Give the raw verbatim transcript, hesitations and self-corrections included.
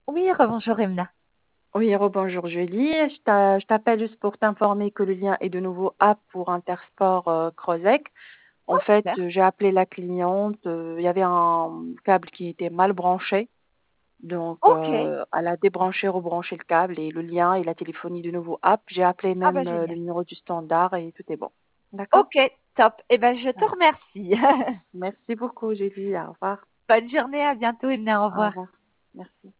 Oui, rebonjour Emna. Oui, rebonjour Julie. Je t'a- je t'appelle juste pour t'informer que le lien est de nouveau apte pour Intersport euh, Crozec. En Oh, fait, super. euh, j'ai appelé la cliente. euh, Il y avait un câble qui était mal branché. Donc, Ok. euh, elle a débranché, rebranché le câble et le lien et la téléphonie de nouveau apte. J'ai appelé Ah bah même euh, le génial. numéro du standard et tout est bon. D'accord? Ok, top. Eh ben, je te Ouais. remercie. Merci beaucoup Julie. Au revoir. Bonne journée, à bientôt Emna, au Au revoir. revoir. Merci.